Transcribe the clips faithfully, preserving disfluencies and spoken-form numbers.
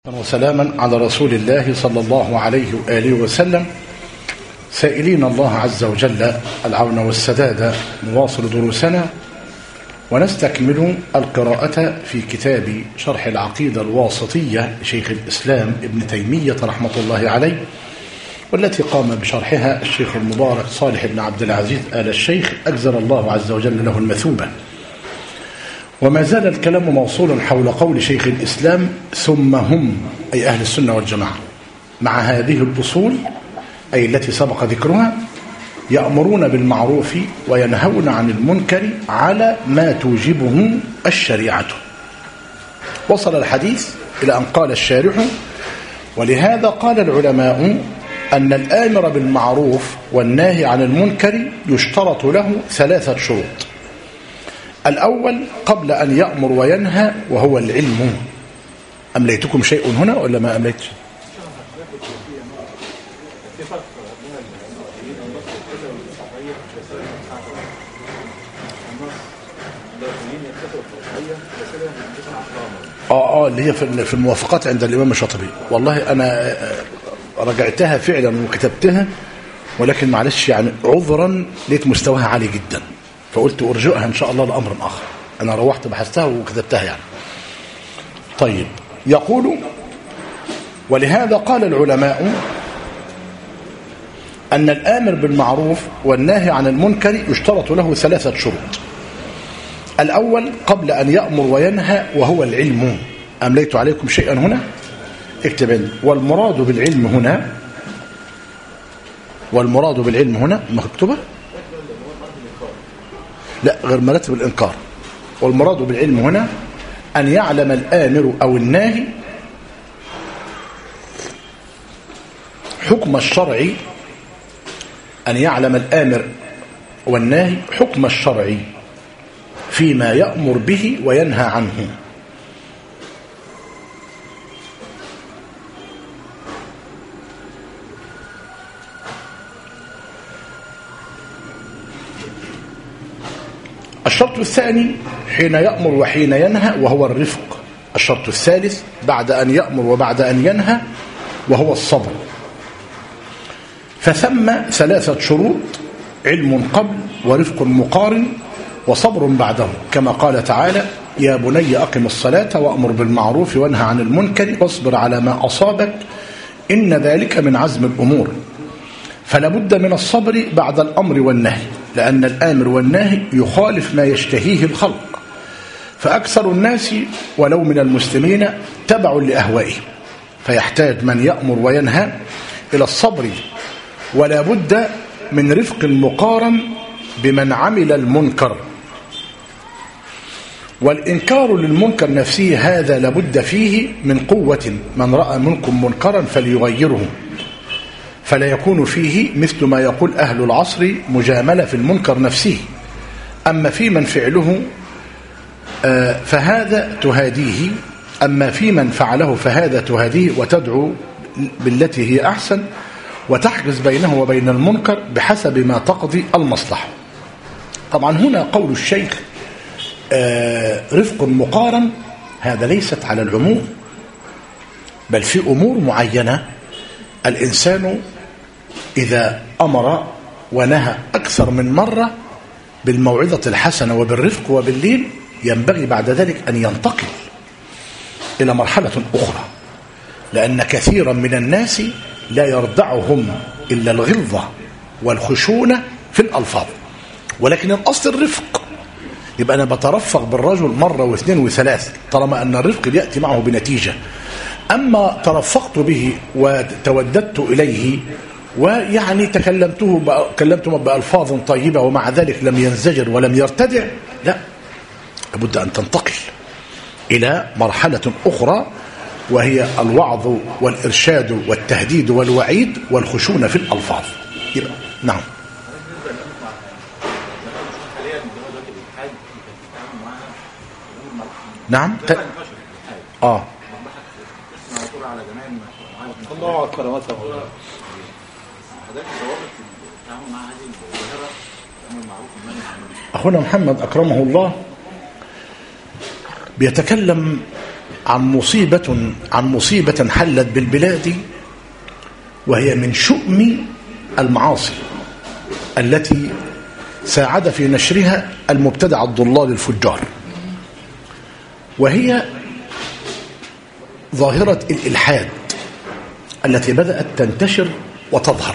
وسلاما على رسول الله صلى الله عليه وآله وسلم، سائلين الله عز وجل العون والسداد. نواصل دروسنا ونستكمل القراءة في كتاب شرح العقيدة الواسطية لشيخ الإسلام ابن تيمية رحمة الله عليه، والتي قام بشرحها الشيخ المبارك صالح بن عبد العزيز آل الشيخ أجزل الله عز وجل له المثوبة. وما زال الكلام موصولا حول قول شيخ الإسلام ثم هم أي أهل السنة والجماعة مع هذه الأصول أي التي سبق ذكرها يأمرون بالمعروف وينهون عن المنكر على ما توجبه الشريعة. وصل الحديث إلى أن قال الشارح: ولهذا قال العلماء أن الآمر بالمعروف والناهي عن المنكر يشترط له ثلاثة شروط. الأول قبل أن يأمر وينهى وهو العلم. أمليتكم شيء هنا ولا ما أمليتش؟ آه آه اللي هي في الموافقات عند الإمام الشاطبي. والله أنا رجعتها فعلا وكتبتها، ولكن معلش يعني عذرا لقيت مستواها عالي جدا، فقلت أرجئها إن شاء الله لأمر آخر. أنا روحت بحثتها وكتبتها يعني. طيب، يقول: ولهذا قال العلماء أن الآمر بالمعروف والناهي عن المنكر يشترط له ثلاثة شروط. الأول قبل أن يأمر وينهى وهو العلم. أمليت عليكم شيئا هنا؟ اكتب عندي: والمراد بالعلم هنا، والمراد بالعلم هنا مكتوبة؟ لا، غير مراتب الإنكار. والمراد بالعلم هنا أن يعلم الآمر أو الناهي حكم الشرع، أن يعلم الآمر والناهي حكم الشرع فيما يأمر به وينهى عنه. الشرط الثاني حين يأمر وحين ينهى وهو الرفق. الشرط الثالث بعد أن يأمر وبعد أن ينهى وهو الصبر. فثم ثلاثة شروط: علم قبل، ورفق مقارن، وصبر بعده، كما قال تعالى: يا بني أقم الصلاة وأمر بالمعروف وانهى عن المنكر واصبر على ما أصابك إن ذلك من عزم الأمور. فلا بد من الصبر بعد الأمر والنهي، لأن الآمر والناهي يخالف ما يشتهيه الخلق، فأكثر الناس ولو من المسلمين تبع لأهوائهم، فيحتاج من يأمر وينهى إلى الصبر، ولا بد من رفق مقارن بمن عمل المنكر. والإنكار للمنكر نفسه هذا لابد فيه من قوة، من رأى منكم منكرا فليغيره، فلا يكون فيه مثل ما يقول أهل العصر مجاملة في المنكر نفسه. أما في من فعله فهذا تهاديه، أما في من فعله فهذا تهاديه وتدعو بالتي هي أحسن، وتحجز بينه وبين المنكر بحسب ما تقضي المصلحة. طبعا هنا قول الشيخ رفق مقارن، هذا ليست على العموم، بل في أمور معينة الإنسان إذا أمر ونهى أكثر من مرة بالموعظة الحسنة وبالرفق وباللين، ينبغي بعد ذلك أن ينتقل إلى مرحلة أخرى، لأن كثيرا من الناس لا يردعهم إلا الغلظة والخشونة في الألفاظ، ولكن الأصل الرفق. يبقى أنا بترفق بالرجل مرة واثنين وثلاث طالما أن الرفق يأتي معه بنتيجة. أما ترفقت به وتوددت إليه ويعني تكلمته كلمته بألفاظ طيبة ومع ذلك لم ينزجر ولم يرتدع، لا، لابد أن تنتقل إلى مرحلة أخرى، وهي الوعظ والإرشاد والتهديد والوعيد والخشونة في الألفاظ. يبقى نعم. نعم ت... آه الله على كرامته. أخونا محمد أكرمه الله بيتكلم عن مصيبة عن مصيبة حلت بالبلاد، وهي من شؤم المعاصي التي ساعد في نشرها المبتدع الضلال الفجار، وهي ظاهرة الإلحاد التي بدأت تنتشر وتظهر.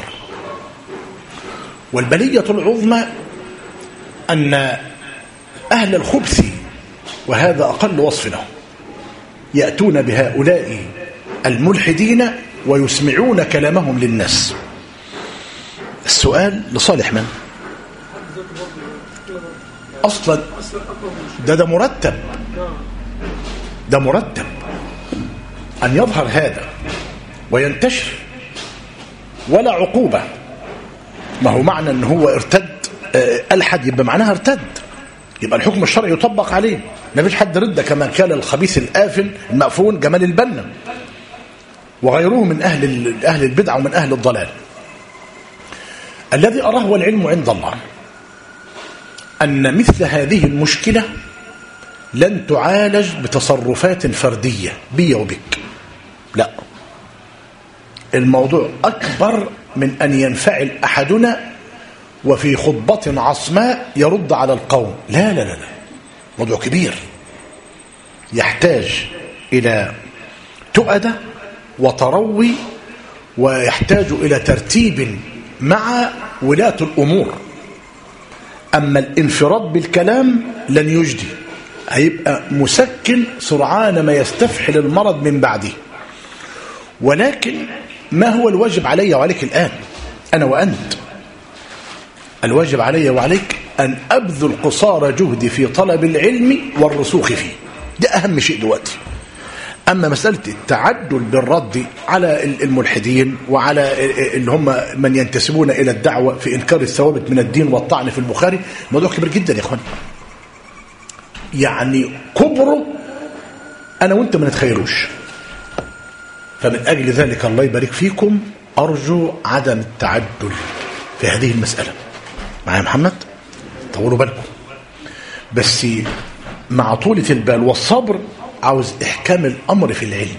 والبلية العظمى أن أهل الخبث، وهذا أقل وصف لهم، يأتون بهؤلاء الملحدين ويسمعون كلامهم للناس. السؤال لصالح من؟ أصلا ده ده مرتب ده مرتب أن يظهر هذا وينتشر ولا عقوبة. ما هو معنى أنه هو ارتد ألحد يبقى معناها ارتد، يبقى الحكم الشرعي يطبق عليه، ما فيش حد رد كما كان الخبيث الآفل المأفون جمال البنا وغيره من أهل أهل البدع ومن أهل الضلال. الذي أراه والعلم عند الله أن مثل هذه المشكلة لن تعالج بتصرفات فردية بي وبك، لا، الموضوع أكبر من أن ينفعل أحدنا وفي خطبة عصماء يرد على القوم. لا لا لا لا، موضوع كبير يحتاج إلى تؤدة وتروي، ويحتاج إلى ترتيب مع ولاة الأمور. أما الانفراد بالكلام لن يجدي، هيبقى مسكن سرعان ما يستفحل المرض من بعده. ولكن ما هو الواجب علي وعليك الآن أنا وأنت؟ الواجب علي وعليك أن أبذل قصارى جهدي في طلب العلم والرسوخ فيه، ده أهم شيء دلوقتي. أما مسألة التعدل بالرد على الملحدين وعلى اللي هم من ينتسبون إلى الدعوة في إنكار الثوابت من الدين والطعن في البخاري، موضوع كبير جدا يا إخوان، يعني كبره أنا وأنت ما نتخيلوش. فمن أجل ذلك الله يبارك فيكم أرجو عدم التعدل في هذه المسألة. معايا محمد؟ طولوا بالكم، بس مع طولة البال والصبر عاوز إحكام الأمر في العلم،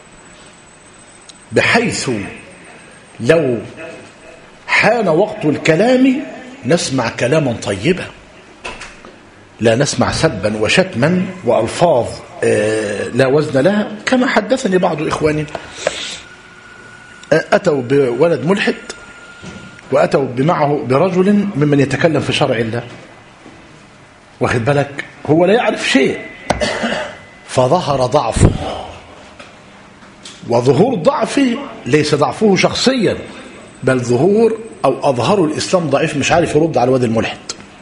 بحيث لو حان وقت الكلام نسمع كلاما طيبا، لا نسمع سبا وشتما وألفاظ لا وزن لها. كما حدثني بعض إخواني أتوا بولد ملحد وأتوا بمعه برجل ممن يتكلم في شرع الله، واخد بالك، هو لا يعرف شيء، فظهر ضعفه. وظهور ضعفه ليس ضعفه شخصيا، بل ظهور أو أظهر الإسلام ضعيف، مش عارف يرد على الواد الملحد.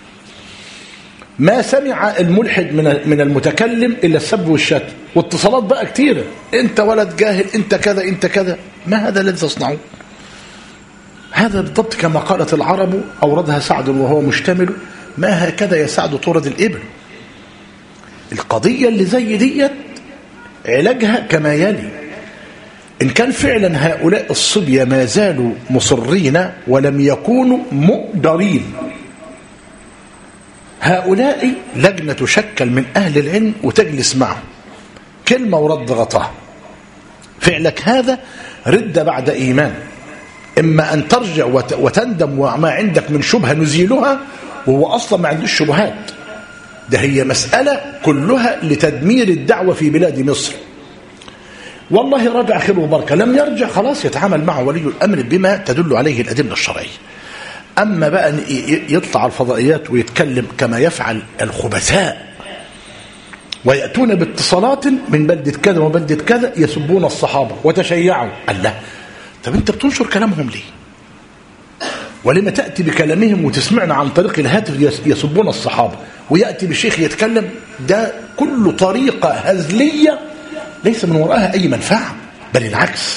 ما سمع الملحد من من المتكلم إلا السب والشتم، واتصالات بقى كتيرة، أنت ولد جاهل، أنت كذا، أنت كذا. ما هذا الذي تصنعه؟ هذا بالضبط كما قالت العرب أوردها سعد وهو مشتمل: ما هكذا يا سعد تورد الإبل. القضية اللي زي ديت علاجها كما يلي: إن كان فعلا هؤلاء الصبية ما زالوا مصرين ولم يكونوا مؤدرين، هؤلاء لجنة تشكل من أهل العلم وتجلس معهم، كلمة ورد غطاها. فعلك هذا ردة بعد إيمان، إما أن ترجع وتندم وما عندك من شبهة نزيلها، وهو أصلا ما عندوش شبهات. ده هي مسألة كلها لتدمير الدعوة في بلاد مصر. والله رجع خير وبركة، لم يرجع خلاص يتعامل مع ولي الأمر بما تدل عليه الأدلة الشرعية. أما بقى يطلع الفضائيات ويتكلم كما يفعل الخبثاء، ويأتون باتصالات من بلدة كذا وبلدة كذا يسبون الصحابة وتشيعوا. الله، طب أنت بتنشر كلامهم ليه؟ ولما تأتي بكلامهم وتسمعنا عن طريق الهاتف يسبون الصحابة، ويأتي بالشيخ يتكلم؟ ده كل طريقة هزلية ليس من وراءها أي منفعة، بل العكس.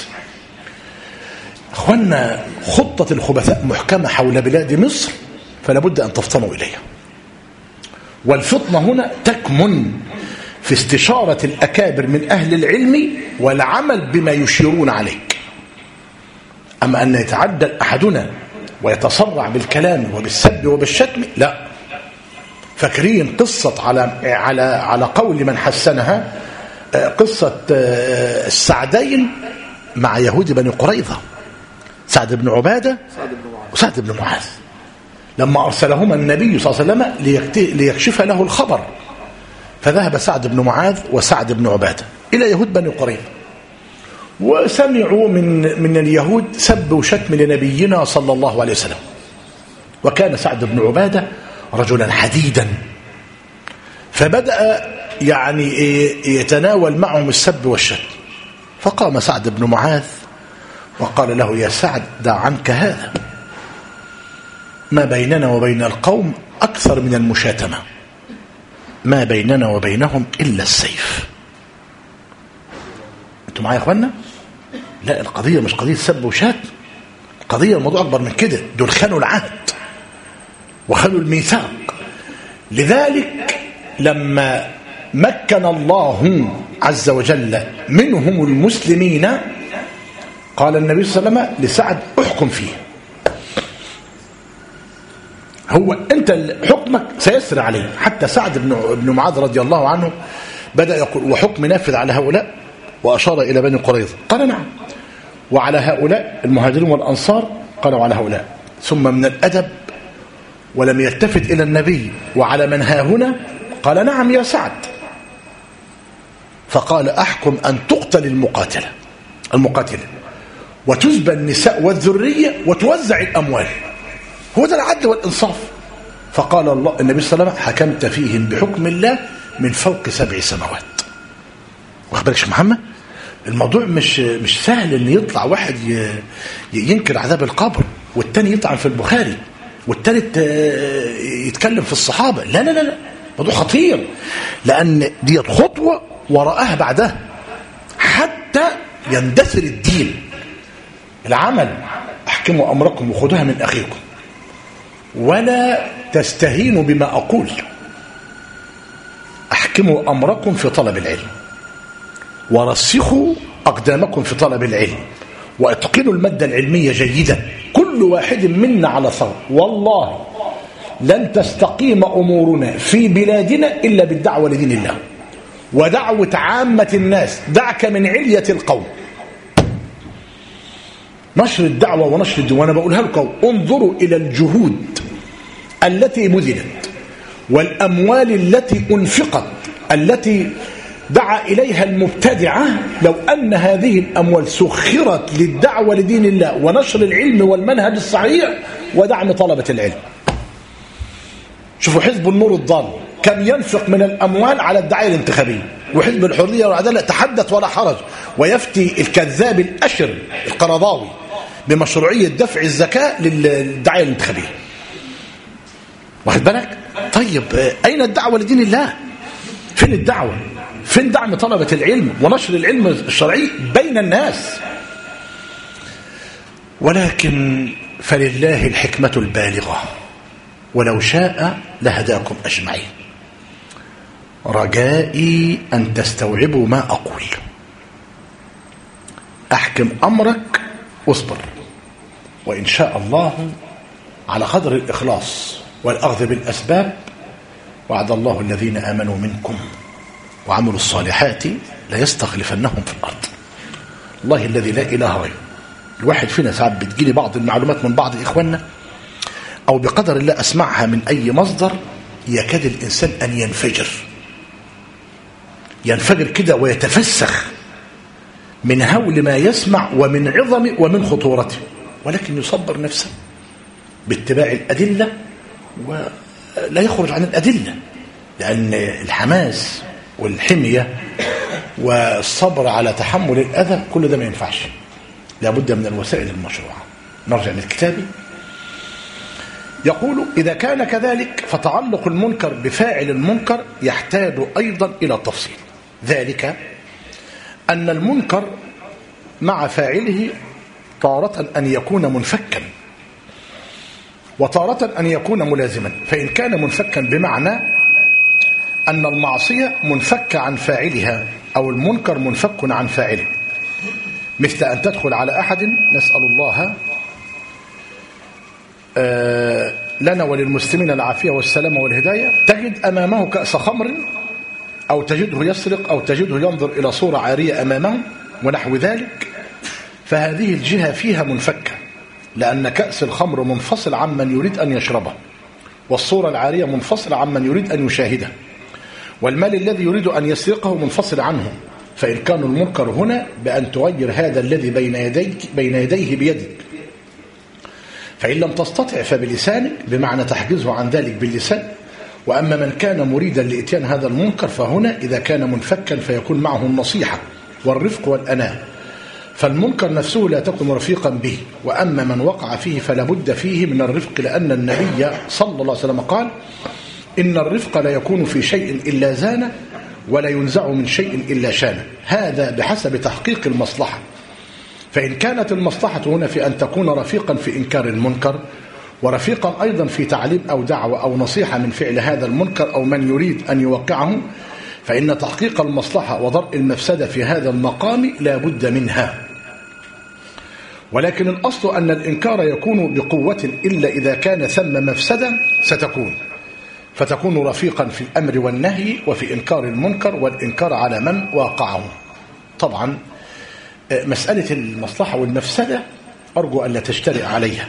أخوانا، خطة الخبثاء محكمة حول بلاد مصر، فلا بد أن تفطنوا إليها. والفطنة هنا تكمن في استشارة الأكابر من أهل العلم والعمل بما يشيرون عليك. أما أن يتعدل أحدنا ويتسرع بالكلام وبالسب وبالشتم، لا. فاكرين قصة على على على قول من حسنها قصة السعدين مع يهود بني قريظة، سعد بن عبادة وسعد بن معاذ، لما أرسلهما النبي صلى الله عليه وسلم ليكشف له الخبر، فذهب سعد بن معاذ وسعد بن عبادة إلى يهود بني قريظة، وسمعوا من من اليهود سب وشتم لنبينا صلى الله عليه وسلم. وكان سعد بن عبادة رجلا حديدا، فبدأ يعني يتناول معهم السب والشتم. فقام سعد بن معاذ وقال له: يا سعد، دع عنك هذا، ما بيننا وبين القوم أكثر من المشاتمة، ما بيننا وبينهم إلا السيف. أنتم معايا يا أخوانا؟ لا، القضية مش قضية سب وشتم، القضية الموضوع أكبر من كده. دول خانوا العهد وخانوا الميثاق. لذلك لما مكن الله عز وجل منهم المسلمين، قال النبي صلى الله عليه وسلم لسعد: احكم فيه، هو انت حكمك سيسري عليه. حتى سعد بن معاذ رضي الله عنه بدأ يقول: وحكم نافذ على هؤلاء، وأشار إلى بني قريظة، قال: نعم. وعلى هؤلاء المهاجرين والأنصار، قالوا: على هؤلاء. ثم من الأدب ولم يلتفت إلى النبي: وعلى من ها هنا؟ قال: نعم يا سعد. فقال: أحكم أن تقتل المقاتلة المقاتلة وتزبى النساء والذرية وتوزع الأموال. هو ده العدل والإنصاف. فقال الله النبي صلى الله عليه وسلم: حكمت فيهم بحكم الله من فوق سبع سماوات. واخد بالك يا محمد؟ الموضوع مش مش سهل ان يطلع واحد ينكر عذاب القبر، والتاني يطعن في البخاري، والتالت يتكلم في الصحابة. لا لا لا لا، موضوع خطير، لأن دي خطوة وراءها بعدها حتى يندثر الدين. العمل: احكموا أمركم وخذوها من أخيكم، ولا تستهينوا بما أقول. احكموا أمركم في طلب العلم، ورسخوا أقدامكم في طلب العلم، واتقنوا المادة العلمية جيدا. كل واحد منا على صوت. والله لن تستقيم أمورنا في بلادنا إلا بالدعوة لدين الله ودعوة عامة الناس. دعك من علية القوم، نشر الدعوة ونشر الدين. وأنا بقولها لكم: انظروا إلى الجهود التي بذلت والأموال التي أنفقت التي دعا إليها المبتدعة. لو أن هذه الأموال سخرت للدعوة لدين الله ونشر العلم والمنهج الصحيح ودعم طلبة العلم. شوفوا حزب النور الضال كم ينفق من الأموال على الدعاية الانتخابية، وحزب الحرية والعدالة تحدث ولا حرج، ويفتي الكذاب الأشر القرضاوي بمشروعية دفع الزكاة للدعاية الانتخابية. واخد بالك؟ طيب أين الدعوة لدين الله؟ فين الدعوة؟ فين دعم طلبة العلم ونشر العلم الشرعي بين الناس؟ ولكن فلله الحكمة البالغة، ولو شاء لهداكم أجمعين. رجائي أن تستوعبوا ما أقول. أحكم أمرك واصبر، وإن شاء الله على قدر الإخلاص والأخذ بالأسباب وعد الله الذين آمنوا منكم وعملوا الصالحات ليستخلفنهم في الأرض. الله الذي لا إله غيره. الواحد فينا ساعات بتجيلي بعض المعلومات من بعض إخواننا، أو بقدر الله أسمعها من أي مصدر، يكاد الإنسان أن ينفجر ينفجر كده ويتفسخ من هول ما يسمع ومن عظمه ومن خطورته، ولكن يصبر نفسه باتباع الأدلة ولا يخرج عن الأدلة، لأن الحماس والحمية والصبر على تحمل الأذى كل ده ما ينفعش، لابد من الوسائل المشروعة. نرجع للكتاب. يقول: إذا كان كذلك فتعلق المنكر بفاعل المنكر يحتاج أيضا إلى تفصيل. ذلك أن المنكر مع فاعله تارة أن يكون منفكا، وتارة أن يكون ملازما. فإن كان منفكا بمعنى أن المعصية منفكة عن فاعلها، أو المنكر منفك عن فاعله، مثل أن تدخل على أحد، نسأل الله لنا وللمسلمين العافية والسلامة والهداية، تجد أمامه كأس خمر أو تجده يسرق أو تجده ينظر إلى صورة عارية أمامه ونحو ذلك، فهذه الجهة فيها منفكة، لأن كأس الخمر منفصل عمن يريد أن يشربه، والصورة العارية منفصلة عمن يريد أن يشاهده، والمال الذي يريد أن يسرقه منفصل عنه. فإن كان المنكر هنا بأن تغير هذا الذي بين يديك بين يديه بيدك، فإن لم تستطع فبلسانك، بمعنى تحجزه عن ذلك باللسان. وأما من كان مريدا لإتيان هذا المنكر فهنا إذا كان منفكا فيكون معه النصيحة والرفق والأناة، فالمنكر نفسه لا تكن رفيقا به. وأما من وقع فيه فلا بد فيه من الرفق، لأن النبي صلى الله عليه وسلم قال: إن الرفق لا يكون في شيء إلا زانه، ولا ينزع من شيء إلا شانه. هذا بحسب تحقيق المصلحة. فإن كانت المصلحة هنا في أن تكون رفيقا في إنكار المنكر، ورفيقا أيضا في تعليم أو دعوة أو نصيحة من فعل هذا المنكر أو من يريد أن يوقعه، فإن تحقيق المصلحة وضرء المفسدة في هذا المقام لا بد منها. ولكن الأصل أن الإنكار يكون بقوة إلا إذا كان ثم مفسدة ستكون، فتكون رفيقا في الأمر والنهي وفي إنكار المنكر والإنكار على من واقعه. طبعا مسألة المصلحة والمفسدة أرجو أن لا تجترئ عليها،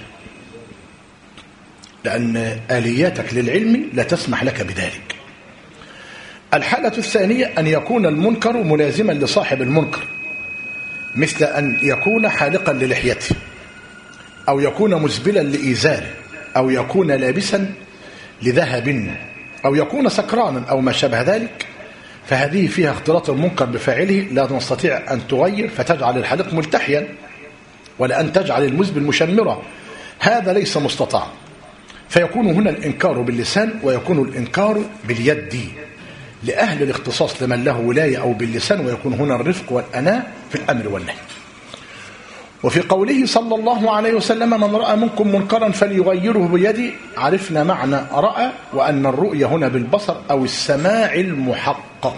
لأن آلياتك للعلم لا تسمح لك بذلك. الحالة الثانية أن يكون المنكر ملازما لصاحب المنكر، مثل أن يكون حالقا للحيته، أو يكون مسبلا لإزاره، أو يكون لابسا لذهب، أو يكون سكرانا أو ما شابه ذلك. فهذه فيها اختلاط المنكر بفاعله، لا تستطيع أن تغير فتجعل الحلق ملتحيا، ولا أن تجعل المسبل مشمرا، هذا ليس مستطاع. فيكون هنا الإنكار باللسان، ويكون الإنكار باليد لأهل الاختصاص لمن له ولاية، أو باللسان، ويكون هنا الرفق والأناة في الأمر والنهي. وفي قوله صلى الله عليه وسلم: من رأى منكم منكرا فليغيره بيده، عرفنا معنى رأى، وأن الرؤية هنا بالبصر أو السماع المحقق،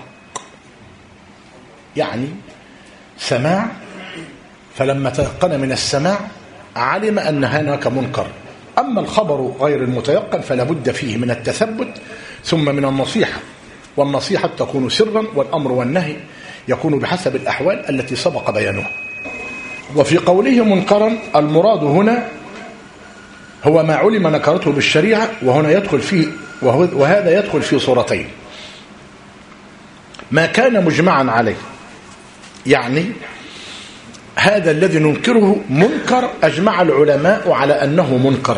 يعني سماع، فلما تيقن من السماع علم أن هناك منكر. أما الخبر غير المتيقن فلا بد فيه من التثبت ثم من النصيحة، والنصيحة تكون سرا، والأمر والنهي يكون بحسب الأحوال التي سبق بيانها. وفي قوله منكرا المراد هنا هو ما علم نكرته بالشريعة، وهنا يدخل فيه وهذا يدخل في صورتين: ما كان مجمعا عليه، يعني هذا الذي ننكره منكر أجمع العلماء على أنه منكر.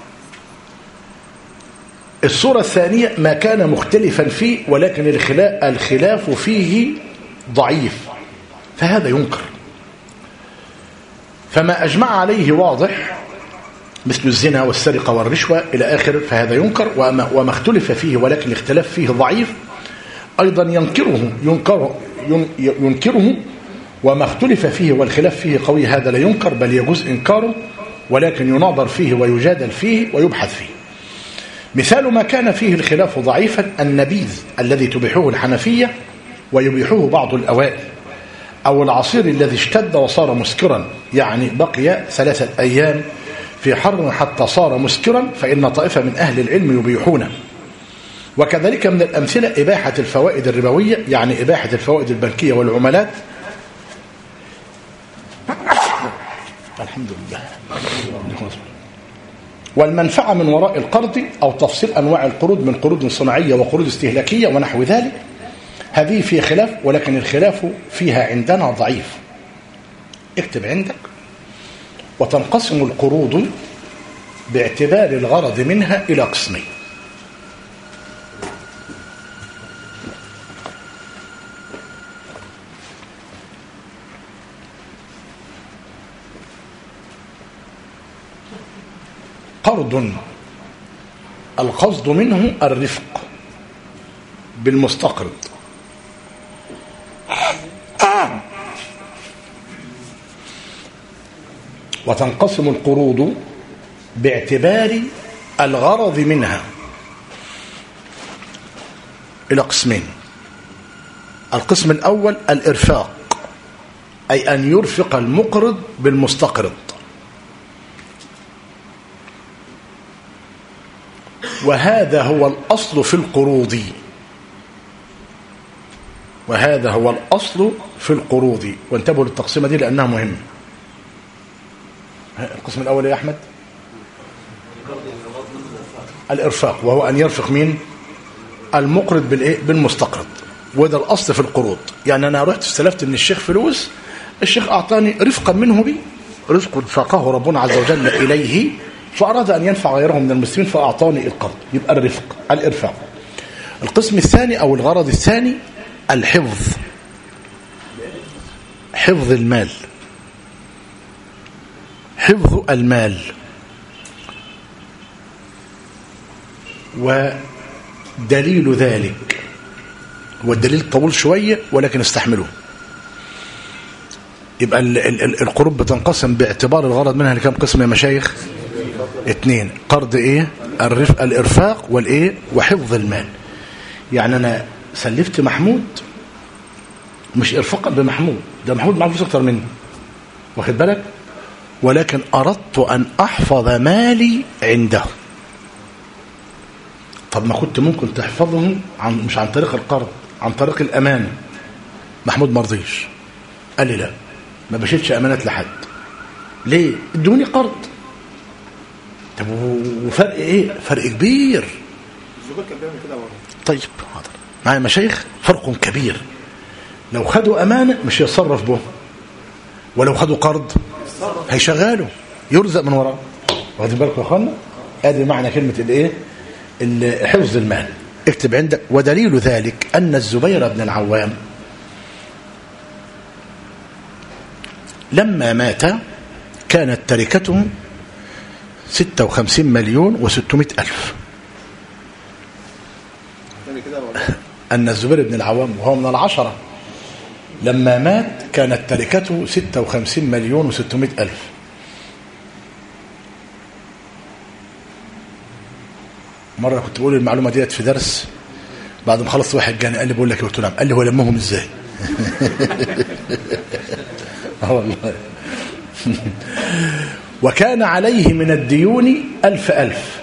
الصورة الثانية ما كان مختلفا فيه ولكن الخلاف فيه ضعيف، فهذا ينكر. فما أجمع عليه واضح مثل الزنا والسرقة والرشوة إلى آخر فهذا ينكر، وما, وما اختلف فيه ولكن الاختلاف فيه ضعيف أيضا ينكره ينكره, ينكره وما اختلف فيه والخلاف فيه قوي هذا لا ينكر، بل يجوز إنكاره، ولكن يناظر فيه ويجادل فيه ويبحث فيه. مثال ما كان فيه الخلاف ضعيفا النبيذ الذي تبيحه الحنفية ويبيحه بعض الأوائل، أو العصير الذي اشتد وصار مسكرا، يعني بقي ثلاثة أيام في حر حتى صار مسكرا، فإن طائفة من أهل العلم يبيحونه. وكذلك من الأمثلة إباحة الفوائد الربوية، يعني إباحة الفوائد البنكية والعملات. الحمد لله. والمنفعة من وراء القرض، أو تفصيل أنواع القروض من قروض صناعية وقروض استهلاكية ونحو ذلك، هذه فيها خلاف، ولكن الخلاف فيها عندنا ضعيف. اكتب عندك: وتنقسم القروض باعتبار الغرض منها إلى قسمين: قرض القصد منه الرفق بالمستقرض، وتنقسم القروض باعتبار الغرض منها إلى قسمين: القسم الأول الإرفاق، أي أن يرفق المقرض بالمستقرض، وهذا هو الأصل في القروض. وهذا هو الأصل في القروض. وانتبهوا للتقسيمة دي لأنها مهمة. القسم الأول يا أحمد الإرفاق، وهو أن يرفق مين؟ المقرض بالإيه؟ بالمستقرض. وده الأصل في القروض. يعني أنا رحت استلفت من الشيخ فلوس، الشيخ أعطاني رفقا منه بي، رزق فاقه ربنا عز وجل إليه، فأراد أن ينفع غيره من المسلمين فأعطاني القرض، يبقى الرفق الإرفاق. القسم الثاني أو الغرض الثاني الحفظ، حفظ المال، حفظ المال. ودليل ذلك، والدليل طويل شوية ولكن استحملوه. يبقى القروض بتنقسم باعتبار الغرض منها لكم قسم يا مشايخ؟ اتنين. قرض ايه؟ الرفق الارفاق والايه؟ وحفظ المال. يعني انا سلفت محمود مش ارفاقا بمحمود، ده محمود معاه فلوس اكتر مني، واخد بالك؟ ولكن اردت ان احفظ مالي عنده. طب ما كنت ممكن تحفظه عن مش عن طريق القرض، عن طريق الامانه. محمود ما رضيش، قال لي لا ما بشيلش امانات لحد. ليه؟ ادوني قرض. طب وفرق ايه؟ فرق كبير. الزبير كان بيعمل كده برضه. طيب حاضر معايا مشايخ، فرق كبير. لو خدوا امانه مش هيتصرف به، ولو خدوا قرض هيشغله يرزق من وراه. واخدين بالكم يا اخوانا؟ ادي معنى كلمه الايه؟ حفظ المال. اكتب عندك. ودليل ذلك ان الزبير بن العوام لما مات كانت تركته ستة وخمسين مليون وستمائة ألف. أن الزبير بن العوام وهو من العشرة لما مات كانت تركته ستة وخمسين مليون وستمائة ألف. مرة كنت بقول المعلومة ديت في درس، بعد ما خلصت واحد جاني قال لي بقول لك قلت له نعم، قال لي هو لمهم ازاي؟ اه والله. وكان عليه من الديون ألف ألف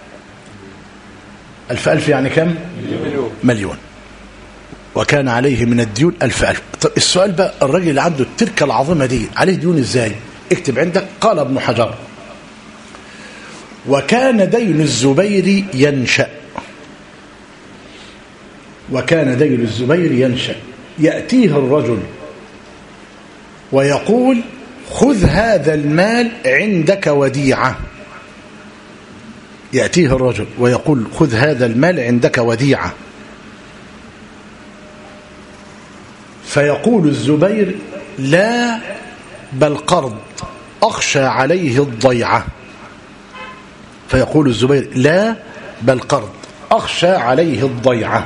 ألف ألف يعني كم؟ مليون. مليون. وكان عليه من الديون ألف ألف. طب السؤال بقى، الراجل اللي عنده التركة العظيمة دي عليه ديون ازاي؟ اكتب عندك. قال ابن حجر: وكان دين الزبير ينشأ، وكان دين الزبير ينشأ يأتيه الرجل ويقول: خذ هذا المال عندك وديعة. يأتيه الرجل ويقول: خذ هذا المال عندك وديعة. فيقول الزبير: لا بل قرض، أخشى عليه الضيعة. فيقول الزبير: لا بل قرض، أخشى عليه الضيعة.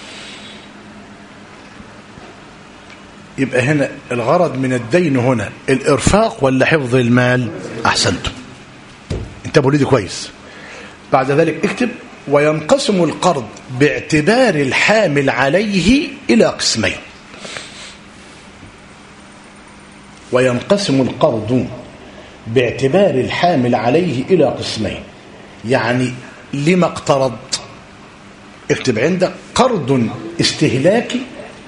يبقى هنا الغرض من الدين هنا الإرفاق ولا حفظ المال؟ أحسنتم، انتبهوا لي دي كويس. بعد ذلك اكتب: وينقسم القرض باعتبار الحامل عليه إلى قسمين. وينقسم القرض باعتبار الحامل عليه إلى قسمين. يعني لما اقترض؟ اكتب عندك: قرض استهلاكي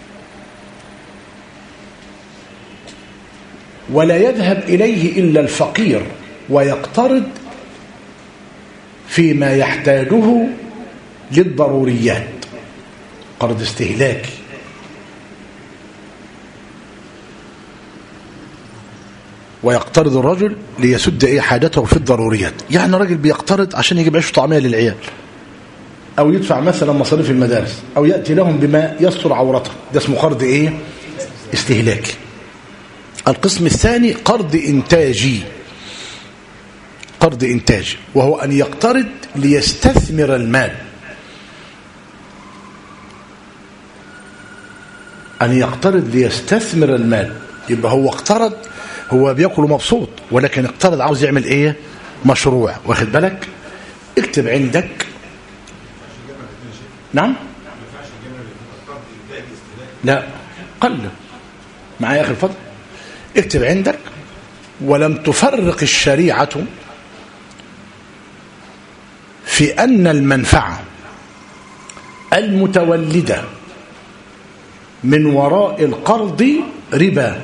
ولا يذهب إليه إلا الفقير ويقترض فيما يحتاجه للضروريات. قرض استهلاكي. ويقترض الرجل ليسد ايه حاجته في الضروريات. يعني راجل بيقترض عشان يجيب عيش وطعميه للعيال، او يدفع مثلا مصاريف المدارس، او ياتي لهم بما يستر عورته. ده اسمه قرض ايه؟ استهلاكي. القسم الثاني قرض انتاجي. قرض انتاجي وهو ان يقترض ليستثمر المال. ان يقترض ليستثمر المال. يبقى هو اقترض، هو بياكل مبسوط، ولكن اقترض عاوز يعمل ايه؟ مشروع. واخد بالك؟ اكتب عندك. نعم؟ لا قل معايا اخر الفضل. اكتب عندك: ولم تفرق الشريعة في أن المنفعة المتولدة من وراء القرض ربا،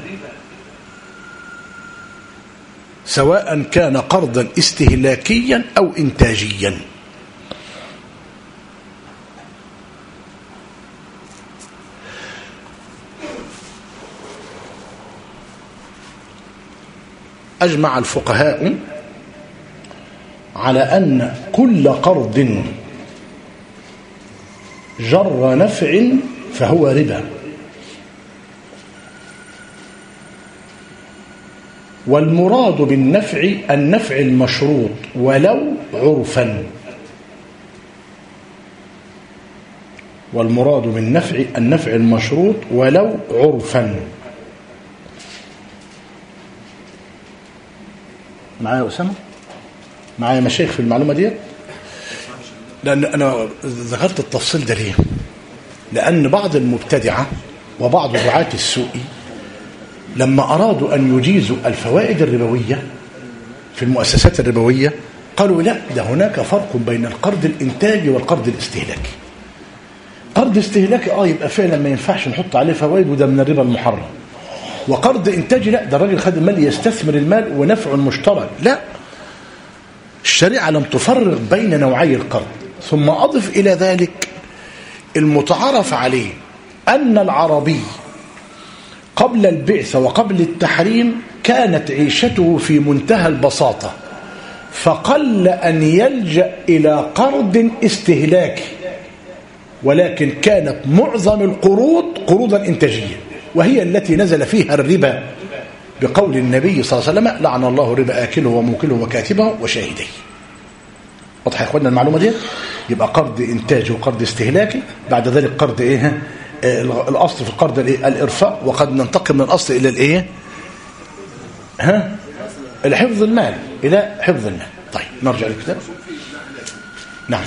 سواء كان قرضا استهلاكيا أو إنتاجيا. أجمع الفقهاء على أن كل قرض جر نفع فهو ربا، والمراد بالنفع النفع المشروط ولو عرفا، والمراد بالنفع النفع المشروط ولو عرفا. معايا يا أسامة؟ معايا مشايخ في المعلومة دي؟ لأن أنا ذكرت التفصيل ده ليه؟ لأن بعض المبتدعة وبعض دعاة السوء لما أرادوا أن يجيزوا الفوائد الربوية في المؤسسات الربوية قالوا لا، ده هناك فرق بين القرض الإنتاجي والقرض الاستهلاكي. قرض استهلاكي آه يبقى فعلا ما ينفعش نحط عليه فوائد وده من الربا المحرم، وقرض إنتاجي لا، ده الراجل خد المال يستثمر المال ونفع مشترك. لا، الشريعة لم تفرق بين نوعي القرض. ثم أضف إلى ذلك المتعارف عليه أن العربي قبل البعثة وقبل التحريم كانت عيشته في منتهى البساطة، فقل أن يلجأ إلى قرض استهلاكي، ولكن كانت معظم القروض قروضا إنتاجية، وهي التي نزل فيها الربا بقول النبي صلى الله عليه وسلم: لعن الله ربا آكله وموكله وكاتبه وشاهديه. واضح يا اخوانا المعلومة دي؟ يبقى قرض إنتاجي وقرض استهلاكي، بعد ذلك قرض إيه؟ الأصل في القرض الإيه؟ الإرفاق، وقد ننتقل من الأصل إلى الإيه؟ ها؟ إلى حفظ المال، إلى حفظ المال. طيب نرجع للكتاب. نعم.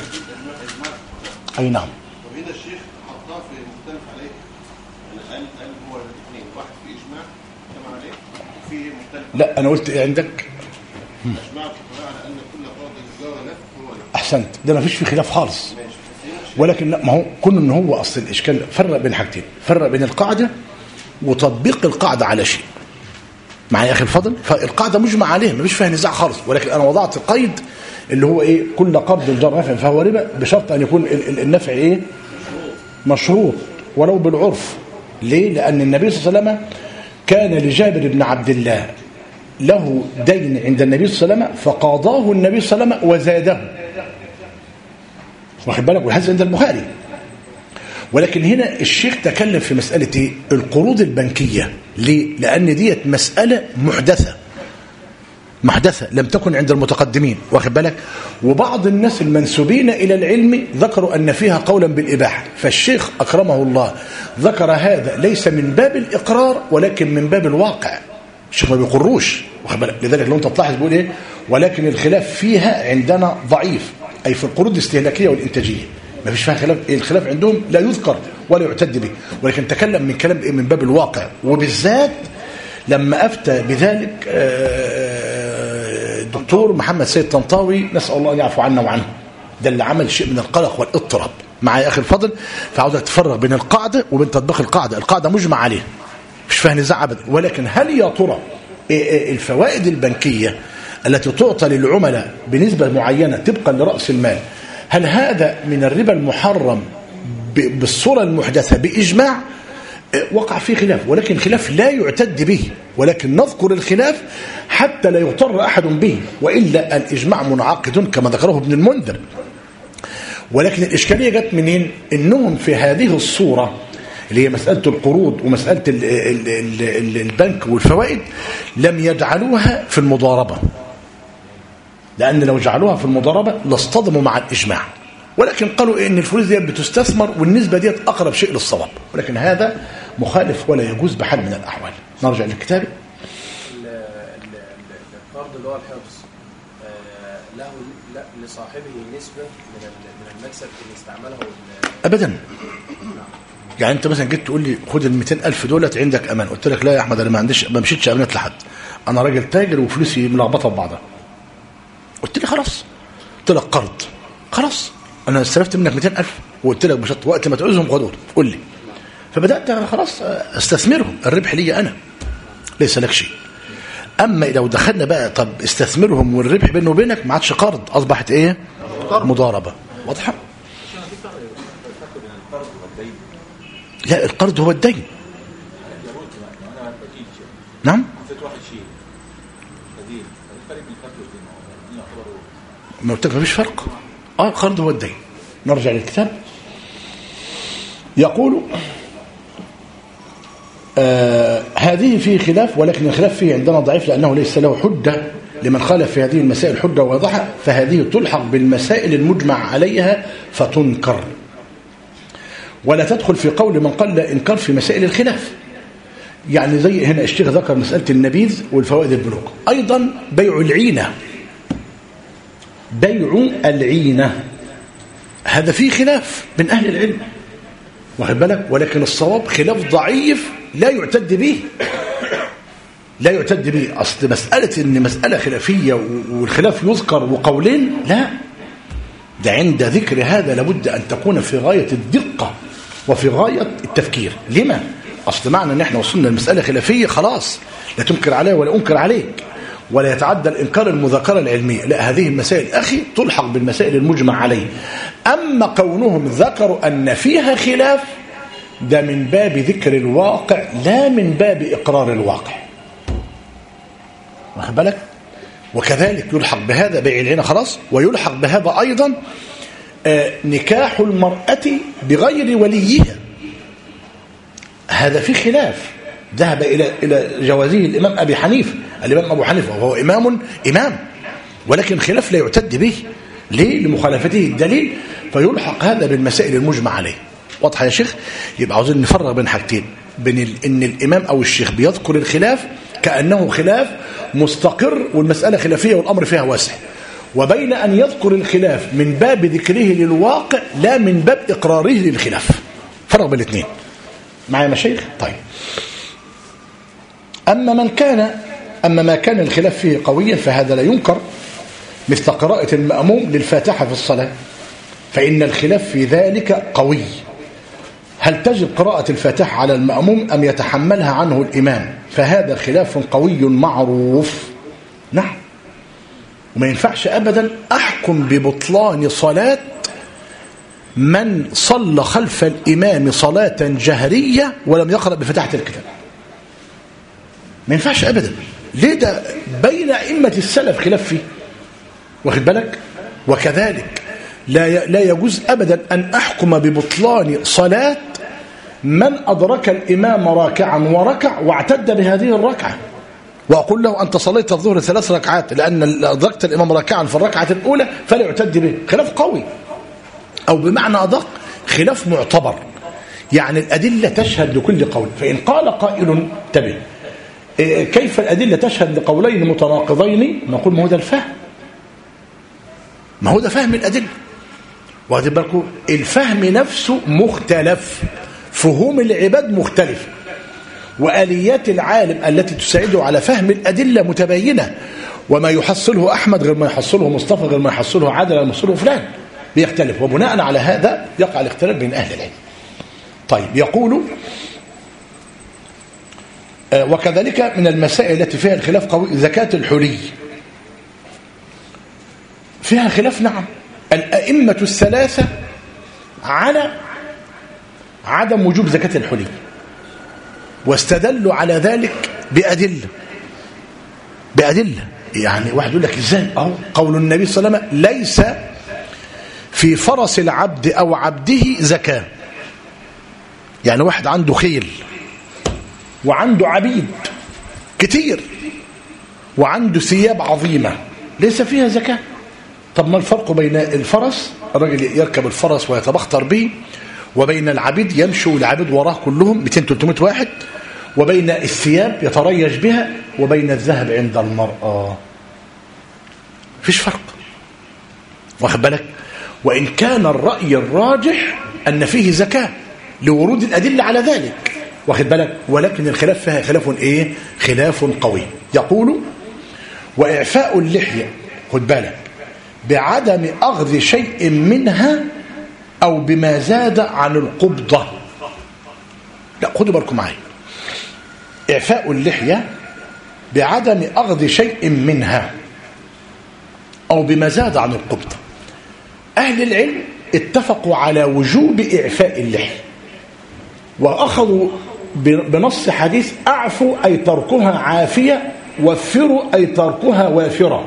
أي نعم. وهنا الشيخ حطها في مختلف عليه، قال قال هو الاثنين، واحد في إجماع كما عليه وفي مختلف. لا أنا قلت إيه عندك؟ إجماع على أن كل قرض جار نفع هو ربا. أحسنت، ده ما فيش فيه خلاف خالص. ولكن لا، ما هو كون ان هو اصل الاشكال فرق بين حاجتين، فرق بين القاعده وتطبيق القاعده على شيء. معايا يا اخي الفضل؟ فالقاعده مجمع عليها ما فيش فيها نزاع خالص، ولكن انا وضعت قيد اللي هو ايه؟ كل قرض جار نفع فهو ربا، بشرط ان يكون النفع ايه؟ مشروط ولو بالعرف. ليه؟ لان النبي صلى الله عليه وسلم كان لجابر بن عبد الله له دين عند النبي صلى الله عليه وسلم، فقاضاه النبي صلى الله عليه وسلم وزاده. واخد بالك؟ والحديث عند البخاري. ولكن هنا الشيخ تكلم في مسألة ايه؟ القروض البنكية. ليه؟ لأن ديت مسألة محدثة محدثة لم تكن عند المتقدمين، واخد بالك؟ وبعض الناس المنسوبين إلى العلم ذكروا أن فيها قولا بالإباحة، فالشيخ أكرمه الله ذكر هذا ليس من باب الإقرار ولكن من باب الواقع. الشيخ ما بيقروش، واخد بالك؟ لذلك لو أنت تلاحظ بيقول إيه؟ ولكن الخلاف فيها عندنا ضعيف، أي في القروض الاستهلاكية والإنتاجية ما فيش فيها خلاف. الخلاف عندهم لا يذكر ولا يعتد به، ولكن تكلم من كلام من باب الواقع، وبالذات لما أفتى بذلك الدكتور محمد سيد طنطاوي، نسأل الله أن يعفو عنا وعنه، ده اللي عمل شيء من القلق والاضطراب. معايا يا أخي الفضل؟ فعاوزك تفرق بين القاعدة وبين تطبيق القاعدة. القاعدة مجمع عليها مش فيها نزاع أبدا، ولكن هل يا ترى الفوائد البنكية التي تعطى للعملاء بنسبة معينة طبقا لرأس المال، هل هذا من الربا المحرم بالصورة المحدثة بإجماع؟ وقع فيه خلاف، ولكن خلاف لا يعتد به، ولكن نذكر الخلاف حتى لا يغتر أحد به، وإلا الإجماع منعقد كما ذكره ابن المنذر. ولكن الإشكالية جت منين؟ إنهم في هذه الصورة اللي هي مسألة القروض ومسألة ال ال ال البنك والفوائد لم يجعلوها في المضاربة، لأن لو جعلوها في المضاربة لاصطدموا مع الإجماع، ولكن قالوا إن الفلوس دي بتستثمر والنسبة دي أقرب شيء للصواب، ولكن هذا مخالف ولا يجوز بحال من الأحوال. نرجع للكتاب. القرض اللي هو الحفظ له لصاحبه نسبة من المكسب اللي استعمله أبدا. يعني أنت مثلا جيت تقول لي خد ال مئتين ألف دولت عندك أمان، قلت لك لا يا أحمد أنا ما عنديش، ما مشيتش أمانات لحد، أنا راجل تاجر وفلوسي ملخبطة ببعضها. قلت لي خلاص، قلت لك قرض، خلاص أنا استلفت منك مئتين ألف وقلت لك بشرط وقت ما تعوزهم خدهم، قول لي فبدأت خلاص استثمرهم، الربح لي أنا ليس لك شيء. أما لو دخلنا بقى طب استثمرهم والربح بينه وبينك، ما عادش قرض، أصبحت إيه؟ مضاربة. واضحة؟ لا، القرض هو الدين. نعم. ما قلت لك مفيش فرق. اه القرض هو الدين. نرجع للكتاب. يقول آه هذه فيه خلاف، ولكن الخلاف فيه عندنا ضعيف لأنه ليس له حجة لمن خالف في هذه المسائل حجة واضحة، فهذه تلحق بالمسائل المجمع عليها فتنكر، ولا تدخل في قول من قال لا إنكار في مسائل الخلاف. يعني زي هنا الشيخ ذكر مسألة النبيذ والفوائد البنوك. أيضا بيع العينة، بيع العينة هذا فيه خلاف بين أهل العلم، واخد بالك، ولكن الصواب خلاف ضعيف لا يعتد به، لا يعتد به. أصل مسألة إن مسألة خلافية والخلاف يذكر وقولين، لا، ده عند ذكر هذا لابد أن تكون في غاية الدقة وفي غاية التفكير. لما؟ أصل معنى أن احنا وصلنا لمسألة خلافية خلاص لا تنكر عليه ولا أنكر عليك، ولا يتعدى الإنكار المذاكرة العلمية. لا، هذه المسائل أخي تلحق بالمسائل المجمع عليه. أما كونهم ذكروا أن فيها خلاف، ده من باب ذكر الواقع لا من باب إقرار الواقع، واخد بالك. وكذلك يلحق بهذا بيع العينة خلاص، ويلحق بهذا أيضا آه نكاح المرأة بغير وليها، هذا في خلاف. ذهب إلى إلى جوازه الإمام أبي حنيفة، الإمام أبو حنيفة وهو إمام إمام، ولكن خلاف لا يعتد به. ليه؟ لمخالفته الدليل، فيلحق هذا بالمسائل المجمع عليه. واضح يا شيخ؟ يبقى عاوزين نفرق بين حاجتين، بين ال... إن الإمام أو الشيخ بيذكر الخلاف كأنه خلاف مستقر والمسألة خلافية والأمر فيها واسع، وبين أن يذكر الخلاف من باب ذكره للواقع لا من باب إقراره للخلاف. فرق بين الاثنين. معايا مشايخ؟ طيب. أما من كان أما ما كان الخلاف فيه قويا فهذا لا ينكر، مثل قراءة المأموم للفاتحة في الصلاة، فإن الخلاف في ذلك قوي. هل تجب قراءة الفاتحة على المأموم أم يتحملها عنه الإمام؟ فهذا خلاف قوي معروف. نعم. وما ينفعش أبدا أحكم ببطلان صلاة من صلى خلف الإمام صلاة جهرية ولم يقرأ بفتحة الكتاب. ما ينفعش أبدا. ليه؟ ده بين أئمة السلف خلاف فيه، واخد بالك. وكذلك لا لا يجوز أبدا أن أحكم ببطلان صلاة من أدرك الإمام راكعا وركع واعتد بهذه الركعة، وأقول له أنت صليت الظهر ثلاث ركعات لأن أدركت الإمام راكعا في الركعة الأولى فلا يعتد به. خلاف قوي، أو بمعنى أدق خلاف معتبر، يعني الأدلة تشهد لكل قول. فإن قال قائل انتبه، كيف الأدلة تشهد لقولين متناقضين؟ نقول ما هو ده الفهم، ما هو ده فهم الأدلة. واخدين بالكم؟ الفهم نفسه مختلف، فهوم العباد مختلفة، وآليات العالم التي تساعده على فهم الأدلة متباينة، وما يحصله أحمد غير ما يحصله مصطفى غير ما يحصله عادل غير ما يحصله فلان، بيختلف، وبناء على هذا يقع الاختلاف بين أهل العلم. طيب، يقول آه وكذلك من المسائل التي فيها الخلاف قوي زكاة الحلي، فيها خلاف. نعم. الأئمة الثلاثة على عدم وجوب زكاة الحلي، واستدلوا على ذلك بأدلة بأدلة يعني واحد يقول لك ازاي؟ اهو قول النبي صلى الله عليه وسلم ليس في فرس العبد أو عبده زكاة. يعني واحد عنده خيل وعنده عبيد كتير وعنده ثياب عظيمة ليس فيها زكاة. طب ما الفرق بين الفرس، الرجل يركب الفرس ويتبختر به، وبين العبيد يمشوا العبيد وراه كلهم مئتين ثلاثمائة واحد، وبين الثياب يتريج بها، وبين الذهب عند المرأة؟ فيش فرق، واخد بالك. وإن كان الرأي الراجح أن فيه زكاة لورود الأدلة على ذلك، واخد بالك، ولكن الخلاف فيها خلاف إيه؟ خلاف قوي. يقول وإعفاء اللحية، خد بالك، بعدم أخذ شيء منها أو بما زاد عن القبضة. لا، خدوا بالكم معايا. إعفاء اللحية بعدم أخذ شيء منها أو بما زاد عن القبضة. أهل العلم اتفقوا على وجوب إعفاء اللحية، وأخذوا بنص حديث أعفوا أي تركها عافية، وفروا أي تركها وافرة.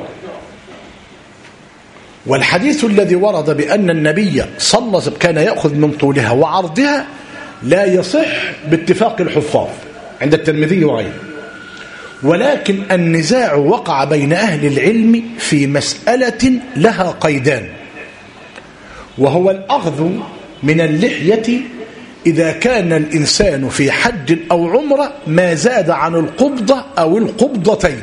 والحديث الذي ورد بأن النبي صلى الله عليه وسلم كان يأخذ من طولها وعرضها لا يصح باتفاق الحفاظ عند الترمذي وغيره، ولكن النزاع وقع بين أهل العلم في مسألة لها قيدان، وهو الأخذ من اللحية إذا كان الإنسان في حج أو عمرة ما زاد عن القبضة أو القبضتين.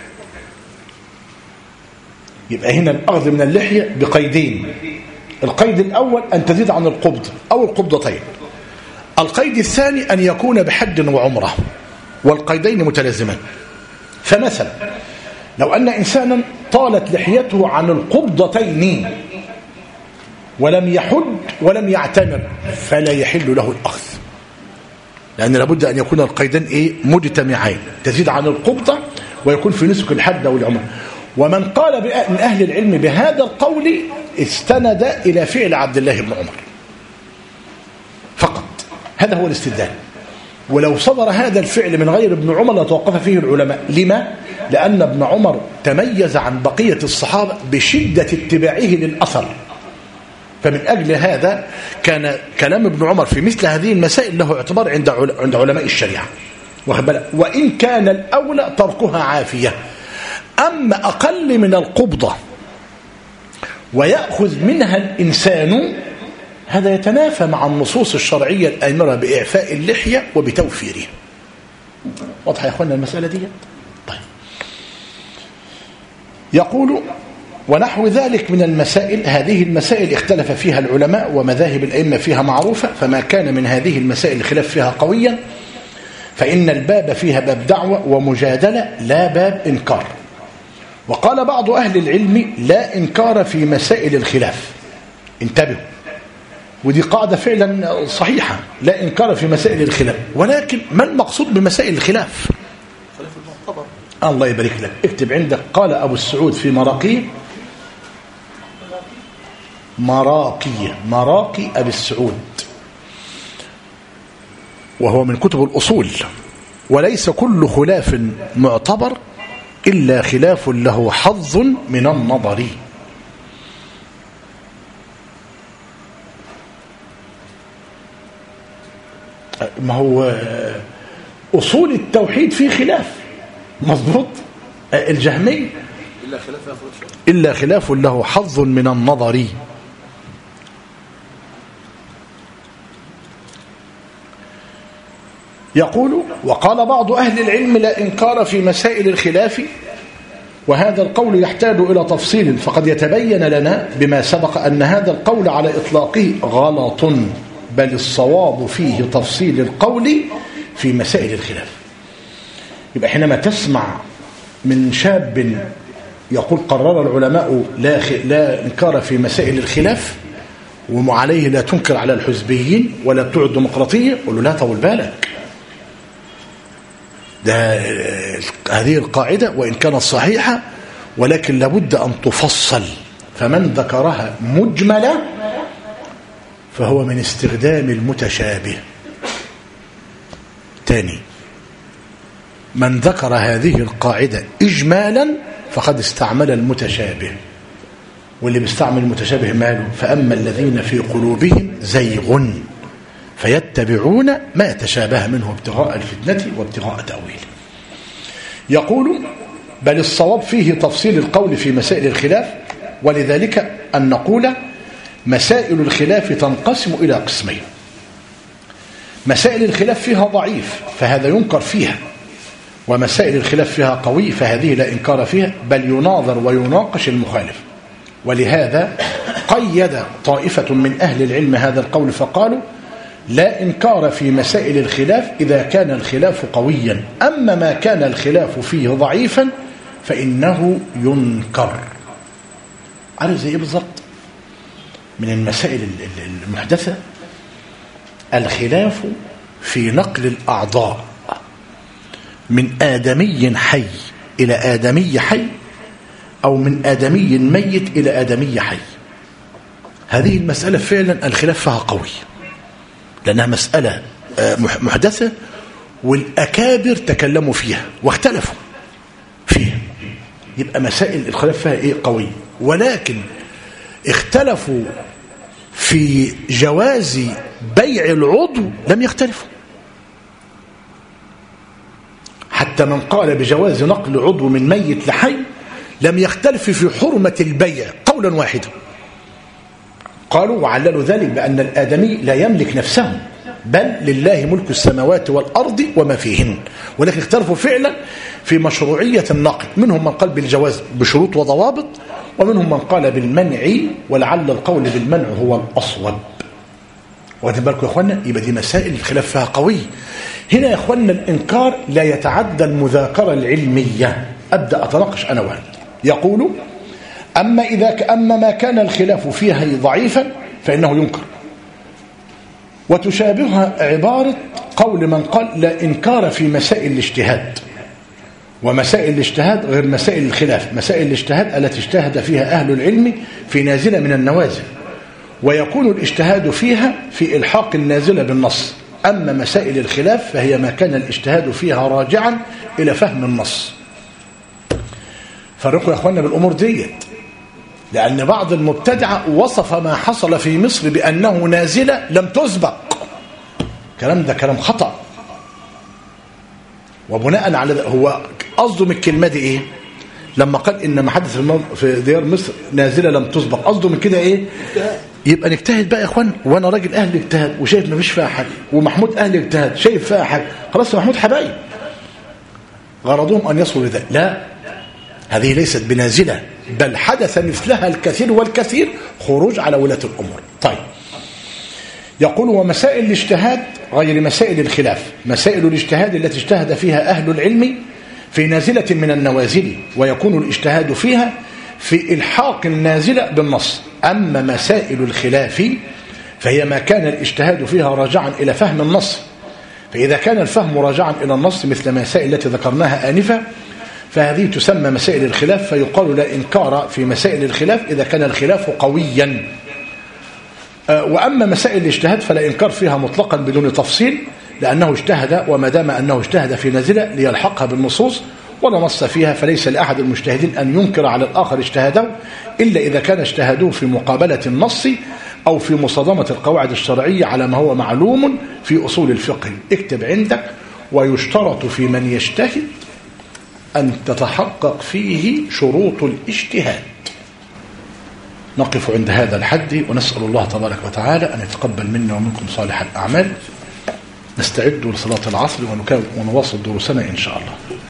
يبقى هنا الأخذ من اللحية بقيدين. القيد الأول أن تزيد عن القبضة أو القبضتين. القيد الثاني أن يكون بحج وعمرة، والقيدين متلازمان. فمثلا لو أن إنسانا طالت لحيته عن القبضتين ولم يحج ولم يعتمر فلا يحل له الأخذ، لأن لابد أن يكون القيدان إيه؟ مجتمعين، تزيد عن القبضة ويكون في نسك الحج أو العمرة. ومن قال من أهل العلم بهذا القول استند إلى فعل عبد الله بن عمر فقط، هذا هو الاستدلال. ولو صدر هذا الفعل من غير ابن عمر لتوقف فيه العلماء. لما؟ لأن ابن عمر تميز عن بقية الصحابة بشدة اتباعه للأثر، فمن أجل هذا كان كلام ابن عمر في مثل هذه المسائل له اعتبار عند عند علماء الشريعة، وإن كان الأولى تركها عافية. أما أقل من القبضة ويأخذ منها الإنسان، هذا يتنافى مع النصوص الشرعية الآمرة بإعفاء اللحية وبتوفيرها. واضح يا أخوانا المسألة دي؟ طيب. يقول ونحو ذلك من المسائل. هذه المسائل اختلف فيها العلماء ومذاهب الأئمة فيها معروفة، فما كان من هذه المسائل الخلاف فيها قويا فإن الباب فيها باب دعوة ومجادلة لا باب إنكار. وقال بعض أهل العلم لا إنكار في مسائل الخلاف. انتبهوا، ودي قاعدة فعلا صحيحة، لا إنكار في مسائل الخلاف. ولكن ما المقصود بمسائل الخلاف؟ خلاف المعتبر. الله يبارك لك، اكتب عندك قال أبو السعود في مراقي مراقي مراقي أبي السعود، وهو من كتب الأصول. وليس كل خلاف معتبر إلا خلاف له حظ من النظر. ما هو أصول التوحيد فيه خلاف، مضبوط. الجهمي إلا خلاف إلا خلاف له حظ من النظر. يقول وقال بعض أهل العلم لا إنكار في مسائل الخلاف، وهذا القول يحتاج إلى تفصيل، فقد يتبين لنا بما سبق أن هذا القول على إطلاقه غلط، بل الصواب فيه تفصيل القول في مسائل الخلاف. يبقى حينما تسمع من شاب يقول قرر العلماء لا, لا إنكار في مسائل الخلاف وعليه لا تنكر على الحزبيين ولا بتوع الديمقراطية، قل له لا طول بالك، ده هذه القاعدة وإن كانت صحيحة ولكن لابد أن تفصل. فمن ذكرها مجملة فهو من استخدام المتشابه. تاني، من ذكر هذه القاعدة إجمالا فقد استعمل المتشابه، واللي بيستعمل المتشابه ماله؟ فأما الذين في قلوبهم زيغ فيتبعون ما تشابه منه ابتغاء الفتنة وابتغاء تأويله. يقول بل الصواب فيه تفصيل القول في مسائل الخلاف، ولذلك أن نقول مسائل الخلاف تنقسم إلى قسمين. مسائل الخلاف فيها ضعيف فهذا ينكر فيها، ومسائل الخلاف فيها قوي فهذه لا إنكار فيها، بل يناظر ويناقش المخالف. ولهذا قيد طائفة من أهل العلم هذا القول فقالوا لا إنكار في مسائل الخلاف إذا كان الخلاف قويا، أما ما كان الخلاف فيه ضعيفا فإنه ينكر. عارف زي إيه بالضبط؟ من المسائل المحدثة الخلاف في نقل الأعضاء من آدمي حي إلى آدمي حي أو من آدمي ميت إلى آدمي حي. هذه المسألة فعلا الخلاف فيها قوي، لأنها مسألة محدثة والأكابر تكلموا فيها واختلفوا فيها، يبقى مسائل الخلاف فيها إيه قوي. ولكن اختلفوا في جواز بيع العضو لم يختلفوا، حتى من قال بجواز نقل عضو من ميت لحي لم يختلف في حرمة البيع قولا واحدا. قالوا وعللوا ذلك بأن الآدمي لا يملك نفسه، بل لله ملك السماوات والأرض وما فيهن، ولكن اختلفوا فعلا في مشروعية النقل. منهم من قال بالجواز بشروط وضوابط، ومنهم من قال بالمنع، ولعل القول بالمنع هو الأصوب. واخدين بالكم يا اخوانا؟ يبقى دي مسائل الخلاف فيها قوي. هنا يا اخوانا الإنكار لا يتعدى المذاكرة العلمية. أبدأ أتناقش أنا وأنت. يقول أما إذا أما ما كان الخلاف فيها ضعيفا فإنه ينكر، وتشابهها عبارة قول من قال لا إنكار في مسائل الاجتهاد. ومسائل الاجتهاد غير مسائل الخلاف. مسائل الاجتهاد التي اجتهد فيها أهل العلم في نازلة من النوازل، ويكون الاجتهاد فيها في إلحاق النازلة بالنص. أما مسائل الخلاف فهي ما كان الاجتهاد فيها راجعا إلى فهم النص. فرقوا يا أخوانا بالأمور ديت، لأن بعض المبتدعة وصف ما حصل في مصر بأنه نازلة لم تسبق. كلام ده كلام خطأ. وبناء على ده هو قصده من الكلمة دي إيه؟ لما قال إن ما حدث في ديار مصر نازلة لم تسبق، قصده من كده إيه؟ يبقى نجتهد بقى يا اخوان، وانا راجل اهل اجتهاد وشايف ما فيش فيها حاجه، ومحمود اهل اجتهاد شايف فيها حاجه، خلاص محمود حبايب. غرضهم ان يصلوا لذلك. لا، هذه ليست بنازله، بل حدث مثلها الكثير والكثير خروج على ولاة الامور. طيب، يقول ومسائل الاجتهاد غير مسائل الخلاف. مسائل الاجتهاد التي اجتهد فيها اهل العلم في نازله من النوازل، ويكون الاجتهاد فيها في إلحاق النازلة بالنص. أما مسائل الخلاف فهي ما كان الاجتهاد فيها راجعا إلى فهم النص. فإذا كان الفهم راجعا إلى النص مثل مسائل التي ذكرناها آنفا فهذه تسمى مسائل الخلاف، فيقال لا إنكار في مسائل الخلاف إذا كان الخلاف قويا. وأما مسائل الاجتهاد فلا إنكار فيها مطلقا بدون تفصيل، لأنه اجتهد، وما دام أنه اجتهد في نازلة ليلحقها بالنصوص ولا نص فيها، فليس لأحد المجتهدين أن ينكر على الآخر اجتهاده إلا إذا كان اجتهادوه في مقابلة النص أو في مصادمة القواعد الشرعية على ما هو معلوم في أصول الفقه. اكتب عندك: ويشترط في من يجتهد أن تتحقق فيه شروط الاجتهاد. نقف عند هذا الحد، ونسأل الله تبارك وتعالى أن يتقبل منا ومنكم صالح الأعمال. نستعد لصلاة العصر ونواصل دروسنا إن شاء الله.